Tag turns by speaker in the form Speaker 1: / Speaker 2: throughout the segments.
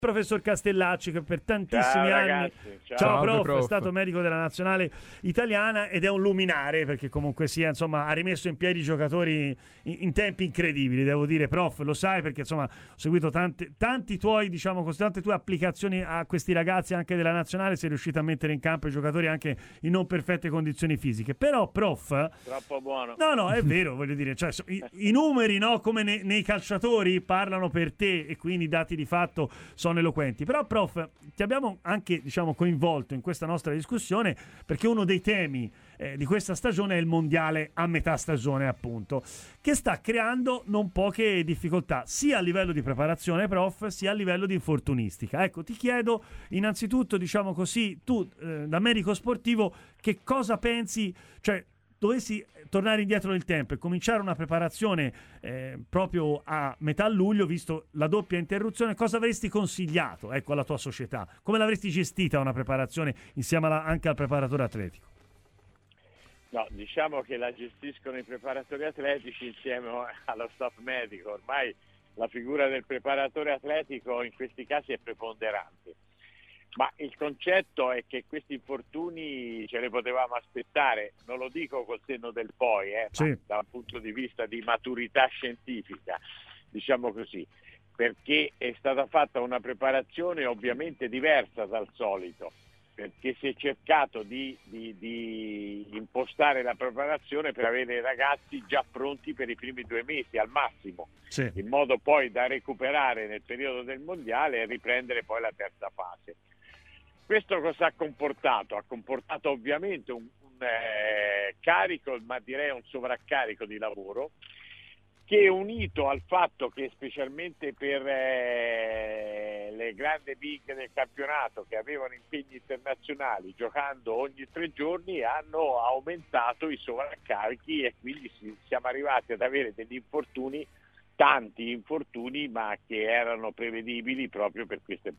Speaker 1: professor Castellacci, che per tantissimi
Speaker 2: Ciao,
Speaker 1: anni
Speaker 2: ragazzi.
Speaker 1: ciao prof,
Speaker 3: prof,
Speaker 1: è stato medico della nazionale italiana ed è un luminare, perché comunque sia, insomma, ha rimesso in piedi i giocatori in tempi incredibili, devo dire. Prof, lo sai, perché insomma ho seguito tanti tuoi, diciamo così, tante tue applicazioni a questi ragazzi anche della nazionale, sei riuscito a mettere in campo i giocatori anche in non perfette condizioni fisiche. Però prof,
Speaker 2: Troppo buono.
Speaker 1: no, è vero, voglio dire, cioè, i numeri, no, come nei calciatori parlano per te, e quindi i dati di fatto sono eloquenti. Però prof, ti abbiamo anche, diciamo, coinvolto in questa nostra discussione perché uno dei temi di questa stagione è il mondiale a metà stagione, appunto, che sta creando non poche difficoltà sia a livello di preparazione, prof, sia a livello di infortunistica. Ecco, ti chiedo innanzitutto, diciamo così, tu da medico sportivo, che cosa pensi, cioè dovessi tornare indietro nel tempo e cominciare una preparazione proprio a metà luglio, visto la doppia interruzione, cosa avresti consigliato, ecco, alla tua società? Come l'avresti gestita una preparazione insieme anche al preparatore atletico?
Speaker 2: No, diciamo che la gestiscono i preparatori atletici insieme allo staff medico. Ormai la figura del preparatore atletico in questi casi è preponderante. Ma il concetto è che questi infortuni ce li potevamo aspettare, non lo dico col senno del poi,
Speaker 1: sì,
Speaker 2: ma dal punto di vista di maturità scientifica, diciamo così, perché è stata fatta una preparazione ovviamente diversa dal solito, perché si è cercato di impostare la preparazione per avere i ragazzi già pronti per i primi 2 mesi al massimo,
Speaker 1: sì,
Speaker 2: in modo poi da recuperare nel periodo del mondiale e riprendere poi la terza fase. Questo cosa ha comportato? Ha comportato ovviamente un carico, ma direi un sovraccarico di lavoro, che unito al fatto che specialmente per le grandi big del campionato che avevano impegni internazionali giocando ogni 3 giorni hanno aumentato i sovraccarichi, e quindi siamo arrivati ad avere degli infortuni, tanti infortuni, ma che erano prevedibili proprio per queste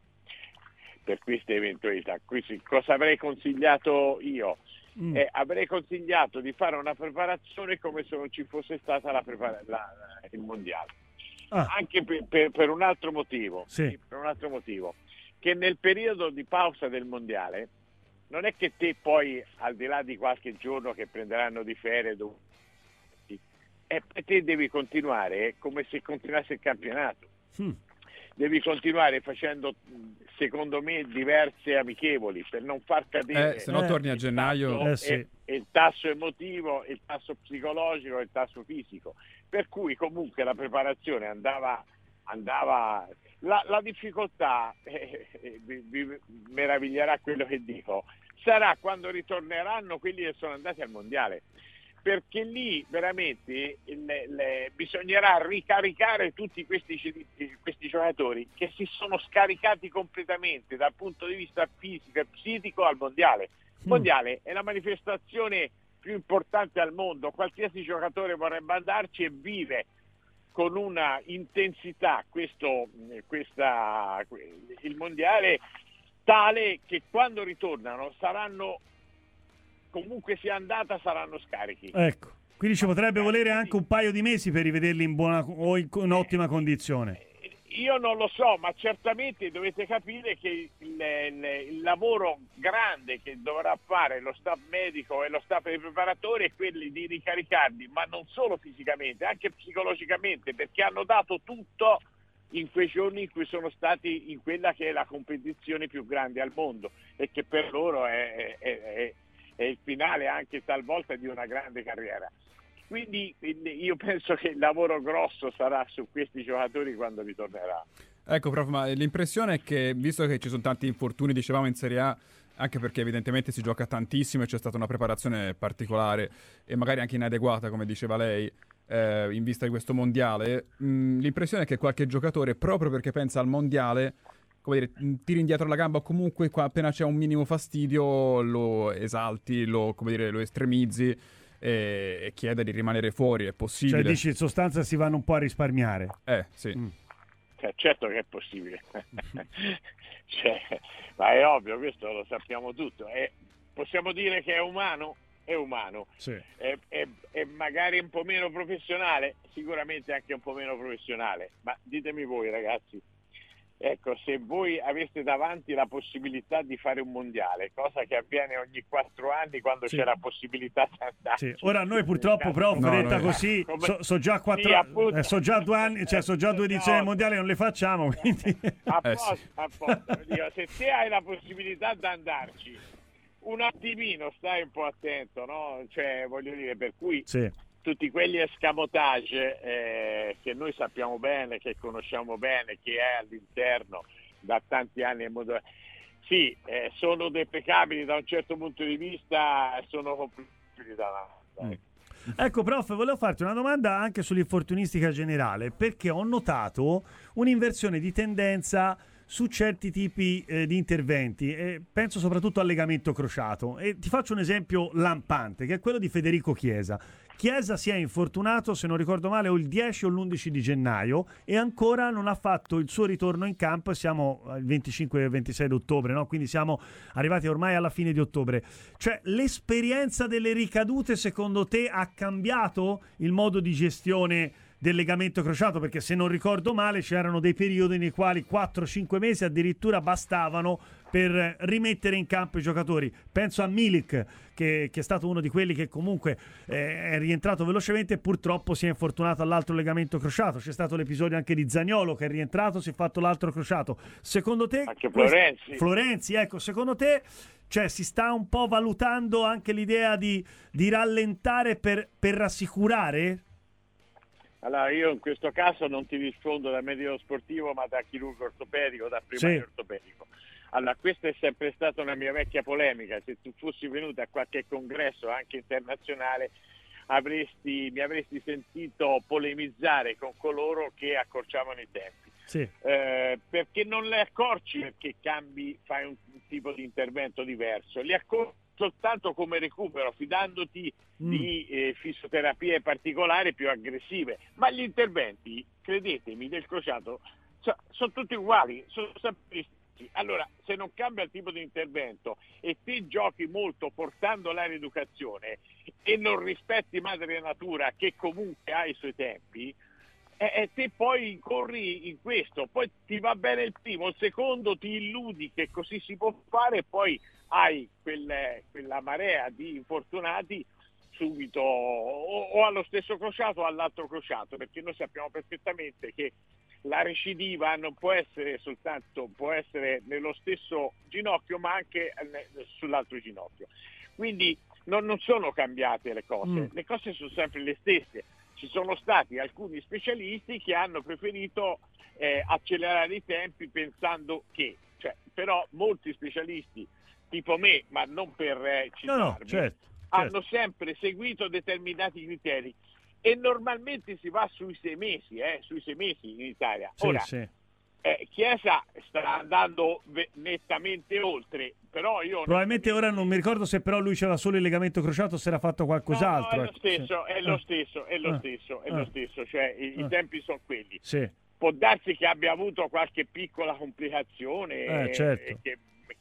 Speaker 2: eventualità. Quindi, cosa avrei consigliato io? Avrei consigliato di fare una preparazione come se non ci fosse stata il mondiale. Anche per un altro motivo,
Speaker 1: sì,
Speaker 2: per un altro motivo, che nel periodo di pausa del mondiale non è che te poi, al di là di qualche giorno che prenderanno di ferie, te devi continuare come se continuasse il campionato. Devi continuare facendo, secondo me, diverse amichevoli per non far cadere
Speaker 3: se no torni a gennaio
Speaker 2: il tasso emotivo, il tasso psicologico e il tasso fisico, per cui comunque la preparazione andava la difficoltà, vi meraviglierà quello che dico, sarà quando ritorneranno quelli che sono andati al mondiale, perché lì veramente bisognerà ricaricare tutti questi giocatori che si sono scaricati completamente dal punto di vista fisico e psichico al mondiale. Il mondiale è la manifestazione più importante al mondo, qualsiasi giocatore vorrebbe andarci e vive con una intensità il mondiale tale che quando ritornano saranno, comunque sia andata, saranno scarichi.
Speaker 1: Ecco, quindi ci potrebbe volere anche un paio di mesi per rivederli in buona o in ottima condizione.
Speaker 2: Io non lo so, ma certamente dovete capire che il lavoro grande che dovrà fare lo staff medico e lo staff dei preparatori è quello di ricaricarli, ma non solo fisicamente, anche psicologicamente, perché hanno dato tutto in quei giorni in cui sono stati in quella che è la competizione più grande al mondo e che per loro è il finale anche talvolta di una grande carriera. Quindi io penso che il lavoro grosso sarà su questi giocatori quando ritornerà.
Speaker 3: Ecco, prof, ma l'impressione è che, visto che ci sono tanti infortuni, dicevamo, in Serie A, anche perché evidentemente si gioca tantissimo e c'è stata una preparazione particolare e magari anche inadeguata, come diceva lei, in vista di questo mondiale, l'impressione è che qualche giocatore, proprio perché pensa al mondiale, come dire, tiri indietro la gamba, o comunque appena c'è un minimo fastidio lo esalti, lo estremizzi e chiede di rimanere fuori. È possibile?
Speaker 1: Cioè dici, in sostanza si vanno un po' a risparmiare.
Speaker 3: Sì.
Speaker 2: Certo che è possibile. Ma è ovvio, questo lo sappiamo tutto. Possiamo dire che è umano? È umano.
Speaker 1: Sì.
Speaker 2: È magari un po' meno professionale? Sicuramente anche un po' meno professionale. Ma ditemi voi, ragazzi, Ecco, se voi aveste davanti la possibilità di fare un mondiale, cosa che avviene ogni 4 anni quando c'è la possibilità di andarci.
Speaker 1: Ora noi purtroppo, prof, detta così, so già 2 anni, cioè so già 2 edizioni mondiali, non le facciamo, quindi...
Speaker 2: Apposta. Dico, se te hai la possibilità di andarci, un attimino stai un po' attento, no? Cioè, voglio dire, per cui... tutti quegli escamotage che noi sappiamo bene, che conosciamo bene, che è all'interno da tanti anni sono deprecabili da un certo punto di vista, sono comprensibili dall'altro.
Speaker 1: Ecco, prof, volevo farti una domanda anche sull'infortunistica generale, perché ho notato un'inversione di tendenza su certi tipi di interventi, penso soprattutto al legamento crociato, e ti faccio un esempio lampante, che è quello di Federico Chiesa. Chiesa si è infortunato, se non ricordo male, o il 10 o l'11 di gennaio, e ancora non ha fatto il suo ritorno in campo. Siamo il 25 e 26 d'ottobre, no? Quindi siamo arrivati ormai alla fine di ottobre. Cioè, l'esperienza delle ricadute, secondo te, ha cambiato il modo di gestione del legamento crociato? Perché se non ricordo male c'erano dei periodi nei quali 4-5 mesi addirittura bastavano per rimettere in campo i giocatori. Penso a Milik, che è stato uno di quelli che comunque è rientrato velocemente e purtroppo si è infortunato all'altro legamento crociato. C'è stato l'episodio anche di Zaniolo, che è rientrato, si è fatto l'altro crociato. Secondo te...
Speaker 2: Anche
Speaker 1: Florenzi, ecco, secondo te, cioè, si sta un po' valutando anche l'idea di rallentare per rassicurare?
Speaker 2: Allora, io in questo caso non ti rispondo da medico sportivo, ma da chirurgo ortopedico, da primario ortopedico. Allora, questa è sempre stata una mia vecchia polemica. Se tu fossi venuto a qualche congresso anche internazionale, mi avresti sentito polemizzare con coloro che accorciavano i tempi. Perché non le accorci perché fai un tipo di intervento diverso, li accorci soltanto come recupero, fidandoti di fisioterapie particolari più aggressive. Ma gli interventi, credetemi, del crociato sono tutti uguali, sono sempre. Allora, se non cambia il tipo di intervento e ti giochi molto portando la rieducazione e non rispetti madre natura, che comunque ha i suoi tempi, te poi incorri in questo, poi ti va bene il primo, il secondo ti illudi che così si può fare e poi hai quella marea di infortunati subito o allo stesso crociato o all'altro crociato, perché noi sappiamo perfettamente che la recidiva non può essere può essere nello stesso ginocchio ma anche sull'altro ginocchio. Quindi non sono cambiate le cose sono sempre le stesse. Ci sono stati alcuni specialisti che hanno preferito accelerare i tempi pensando che, però molti specialisti tipo me, ma non per citarmi,
Speaker 1: certo.
Speaker 2: hanno sempre seguito determinati criteri. E normalmente si va sui 6 mesi in Italia. Ora, Chiesa sta andando nettamente oltre, però io...
Speaker 1: Probabilmente ora non mi ricordo se però lui c'era solo il legamento crociato o se era fatto qualcos'altro.
Speaker 2: No, è lo stesso, cioè i tempi sono quelli. Può darsi che abbia avuto qualche piccola complicazione, che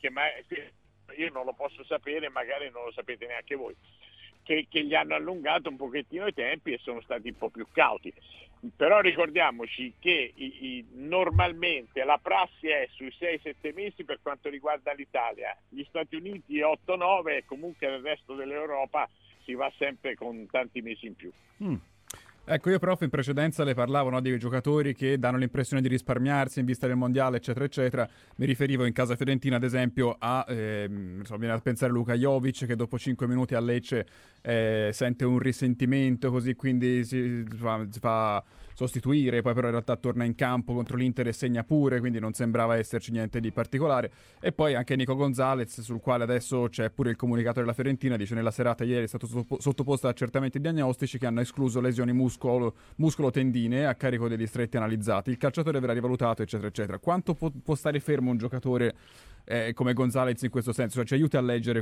Speaker 2: io non lo posso sapere, magari non lo sapete neanche voi. Che gli hanno allungato un pochettino i tempi e sono stati un po' più cauti. Però ricordiamoci che normalmente la prassi è sui 6-7 mesi per quanto riguarda l'Italia, gli Stati Uniti 8-9 e comunque nel resto dell'Europa si va sempre con tanti mesi in più.
Speaker 3: Ecco, io prof in precedenza le parlavo dei giocatori che danno l'impressione di risparmiarsi in vista del mondiale, eccetera, eccetera. Mi riferivo in casa fiorentina, ad esempio, viene a pensare Luka Jovic, che dopo 5 minuti a Lecce sente un risentimento, così quindi si fa sostituire, poi però in realtà torna in campo contro l'Inter e segna pure, quindi non sembrava esserci niente di particolare. E poi anche Nico Gonzalez, sul quale adesso c'è pure il comunicato della Fiorentina, dice: nella serata ieri è stato sottoposto a accertamenti diagnostici che hanno escluso lesioni muscolo-tendine a carico dei distretti analizzati. Il calciatore verrà rivalutato, eccetera, eccetera. Quanto può stare fermo un giocatore come Gonzalez in questo senso? Cioè, ci aiuti a leggere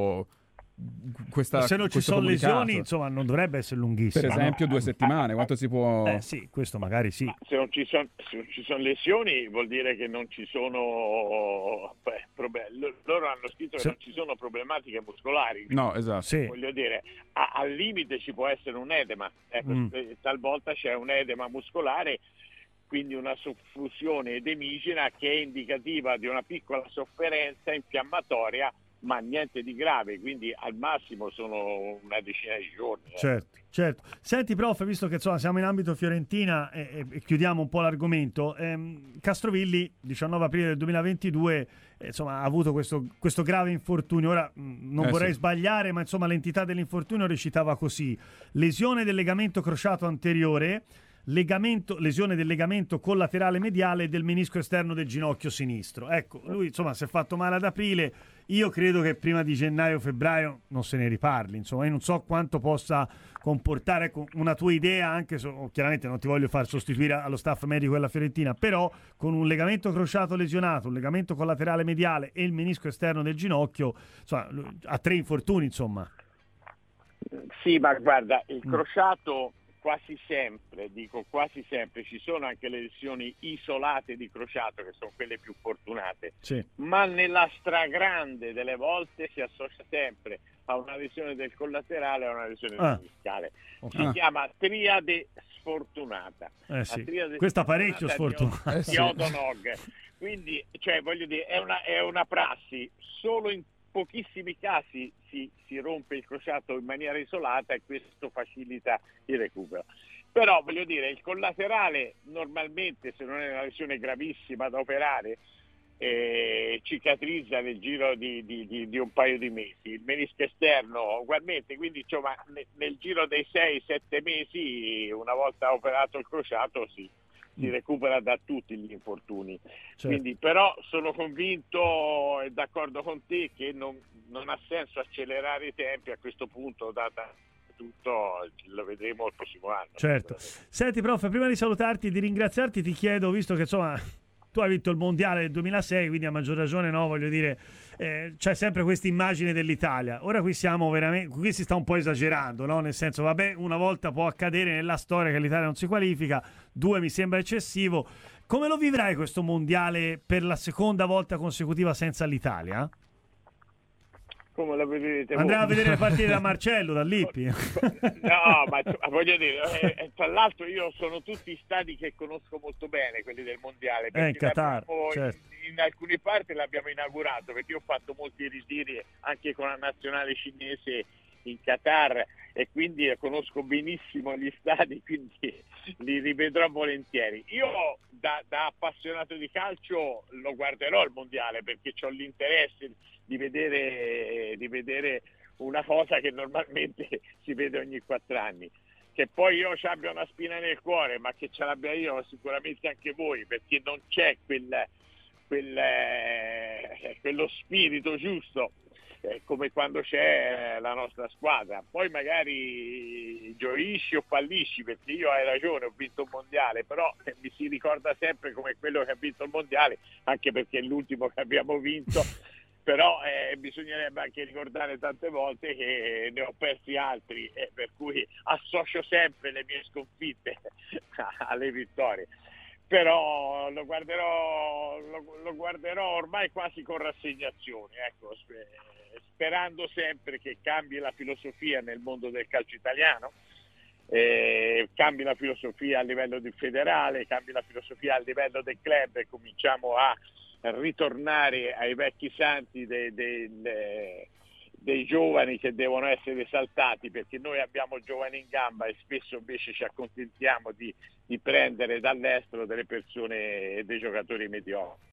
Speaker 3: se non ci sono lesioni, insomma, non dovrebbe essere lunghissimo. Per esempio, 2 settimane, quanto si può...
Speaker 1: sì, questo magari sì.
Speaker 2: Se non ci sono lesioni, vuol dire che non ci sono loro hanno scritto che non ci sono problematiche muscolari.
Speaker 3: No, esatto.
Speaker 1: Sì.
Speaker 2: Voglio dire, al limite ci può essere un edema. Talvolta c'è un edema muscolare quindi una soffusione edemicena che è indicativa di una piccola sofferenza infiammatoria, ma niente di grave, quindi al massimo sono una decina di giorni.
Speaker 1: Certo. Senti, prof, visto che insomma, siamo in ambito Fiorentina e chiudiamo un po' l'argomento, Castrovilli, 19 aprile del 2022, insomma, ha avuto questo grave infortunio. Ora non vorrei sbagliare, ma insomma l'entità dell'infortunio recitava così: lesione del legamento crociato anteriore, lesione del legamento collaterale mediale e del menisco esterno del ginocchio sinistro. Ecco, lui insomma si è fatto male ad aprile. Io credo che prima di gennaio-febbraio non se ne riparli. Insomma, io non so quanto possa comportare una tua idea, anche se chiaramente non ti voglio far sostituire allo staff medico della Fiorentina, però con un legamento crociato lesionato, un legamento collaterale mediale e il menisco esterno del ginocchio, insomma, ha 3 infortuni, insomma.
Speaker 2: Sì, ma guarda, il crociato quasi sempre ci sono anche le lesioni isolate di crociato che sono quelle più fortunate, ma nella stragrande delle volte si associa sempre a una lesione del collaterale e a una lesione meniscale. Si chiama triade sfortunata.
Speaker 1: Triade questa parecchio sfortunata.
Speaker 2: Quindi, cioè, voglio dire, è una prassi. Solo in pochissimi casi si rompe il crociato in maniera isolata e questo facilita il recupero. Però voglio dire, il collaterale normalmente, se non è una lesione gravissima da operare, cicatrizza nel giro di un paio di mesi. Il menisco esterno ugualmente, quindi insomma nel giro dei 6-7 mesi, una volta operato il crociato, si recupera da tutti gli infortuni. Quindi, però sono convinto e d'accordo con te che non ha senso accelerare i tempi a questo punto, data tutto, lo vedremo il prossimo anno.
Speaker 1: Certo. Senti, prof, prima di salutarti e di ringraziarti, ti chiedo, visto che insomma tu hai vinto il mondiale del 2006, quindi a maggior ragione, no, voglio dire, c'è sempre questa immagine dell'Italia. Ora qui siamo veramente, qui si sta un po' esagerando, no? Nel senso, vabbè, una volta può accadere nella storia che l'Italia non si qualifica, 2 mi sembra eccessivo. Come lo vivrai questo mondiale per la seconda volta consecutiva senza l'Italia?
Speaker 2: Come la vedete?
Speaker 1: Andremo a vedere le partite da Marcello, da Lippi.
Speaker 2: No, ma voglio dire, tra l'altro io sono tutti stadi che conosco molto bene, quelli del mondiale, perché
Speaker 1: in Qatar,
Speaker 2: in alcune parti l'abbiamo inaugurato, perché io ho fatto molti ritiri anche con la nazionale cinese in Qatar e quindi conosco benissimo gli stadi, quindi li rivedrò volentieri. Io da appassionato di calcio lo guarderò il mondiale, perché ho l'interesse di vedere una cosa che normalmente si vede ogni 4 anni. Che poi io ci abbia una spina nel cuore, ma che ce l'abbia io sicuramente anche voi, perché non c'è quello spirito giusto come quando c'è la nostra squadra. Poi magari gioisci o fallisci, perché io, hai ragione, ho vinto un mondiale, però mi si ricorda sempre come quello che ha vinto il mondiale, anche perché è l'ultimo che abbiamo vinto. Però bisognerebbe anche ricordare tante volte che ne ho persi altri, per cui associo sempre le mie sconfitte alle vittorie. Però lo guarderò ormai quasi con rassegnazione, ecco, sperando sempre che cambi la filosofia nel mondo del calcio italiano, cambi la filosofia a livello di federale, cambi la filosofia a livello del club e cominciamo a ritornare ai vecchi santi dei giovani che devono essere esaltati, perché noi abbiamo giovani in gamba e spesso invece ci accontentiamo di prendere dall'estero delle persone e dei giocatori mediocri.